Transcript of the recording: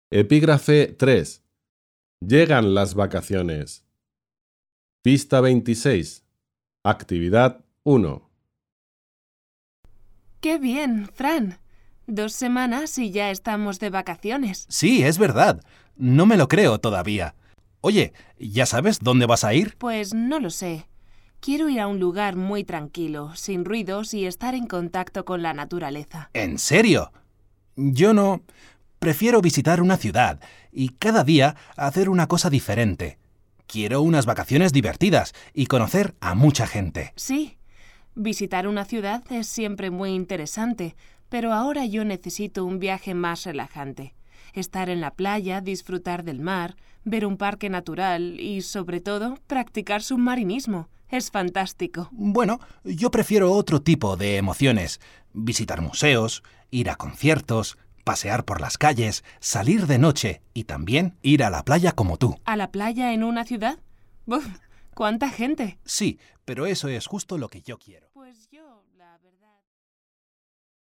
Epígrafe 3. Llegan las vacaciones. Pista 26. Actividad 1. ¡Qué bien, Fran! 2 semanas y ya estamos de vacaciones. Sí, es verdad. No me lo creo todavía. Oye, ¿ya sabes dónde vas a ir? Pues no lo sé. Quiero ir a un lugar muy tranquilo, sin ruidos y estar en contacto con la naturaleza. ¿En serio? Yo no. Prefiero visitar una ciudad y cada día hacer una cosa diferente. Quiero unas vacaciones divertidas y conocer a mucha gente. Sí, visitar una ciudad es siempre muy interesante, pero ahora yo necesito un viaje más relajante. Estar en la playa, disfrutar del mar, ver un parque natural y, sobre todo, practicar submarinismo. Es fantástico. Bueno, yo prefiero otro tipo de emociones. Visitar museos, ir a conciertos, pasear por las calles, salir de noche y también ir a la playa como tú. ¿A la playa en una ciudad? ¡Buf! ¡Cuánta gente! Sí, pero eso es justo lo que yo quiero.